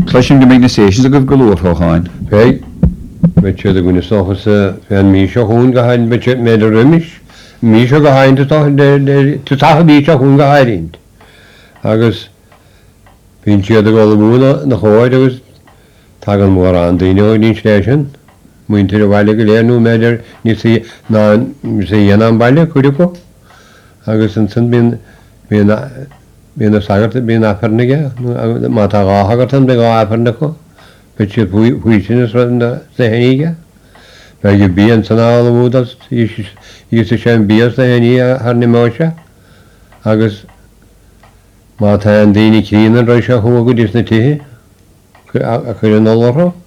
Clushing the magnifications a good galore for Hein. Fé met sé a gine sochas an mí seo hún go hain be mé a rimis, mí seo go hain tá bí seo hún go hairint. Agus bhín siad a go bhúna na choáid agus tá an mór an daine ní station, muintir a bhile go léirú méidir ní sé dhéanam bailile chuidirú, agus an san bíon a sagart bíon afarnaige má tá gáthagart an be gá afarna chu. But you pushing from the Heniga. Where you be and son all the wooders, you used to shine beers the Henia, Harnimosha. Agus Martin Dini Keen and Russia, who good is the tea? I couldn't know.